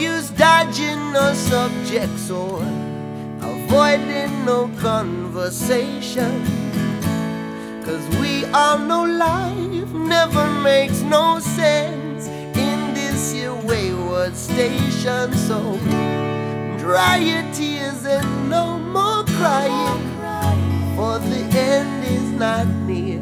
use dodging no subjects or avoiding no conversation, 'cause we all know life never makes no sense in this here wayward station. So dry your tears and no more crying, for the end is not near.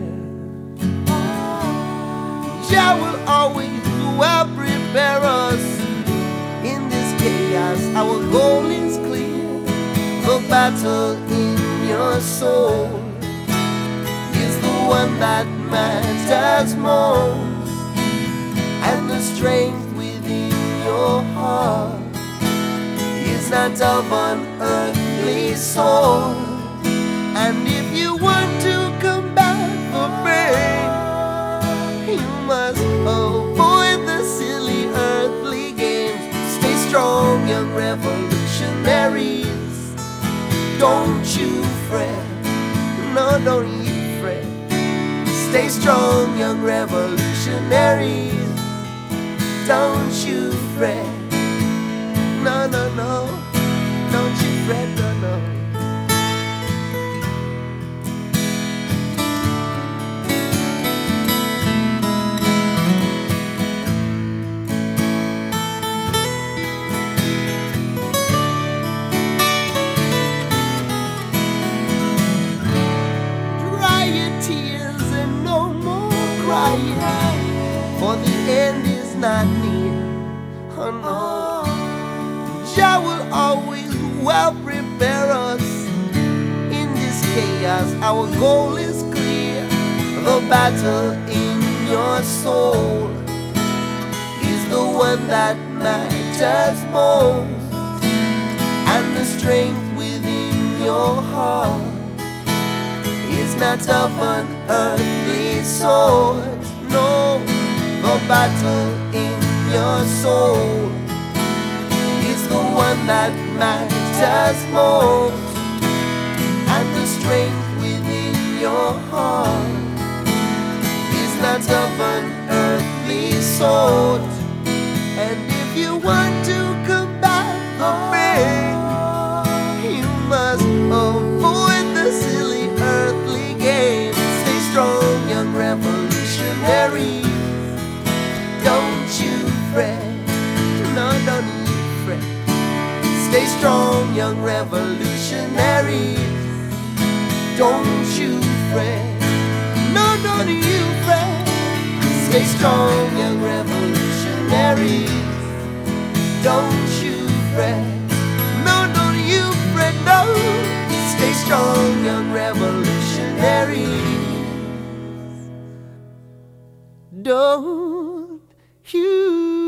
Jah will always well prepare us in this chaos. Our goal is clear. The battle in your soul is the one that matters most, and the strength within your heart is not of an earthly soul. And if you want to come back for brain, you must avoid the silly earthly games. Stay strong, young revolutionaries. Don't you fret, no, don't you fret. Stay strong, young revolutionaries. Don't you fret, no, no, no. Don't you fret, no, no. For the end is not near. Oh no, Jah will always well prepare us in this chaos. Our goal is clear. The battle in your soul is the one that matters most, and the strength within your heart is not of an earthly sort. No, the battle in your soul is the one that matters most, and the strength within your heart is not of an earthly sort. And if you want to come back for me, you must avoid the silly earthly games. Stay strong, young revolutionary. Don't you fret, no, don't you fret. Stay strong, young revolutionary. Don't you fret, no, don't you fret. Stay strong, young revolutionary. Don't you fret, no, don't you fret, no. Stay strong, young revolutionary. Don't you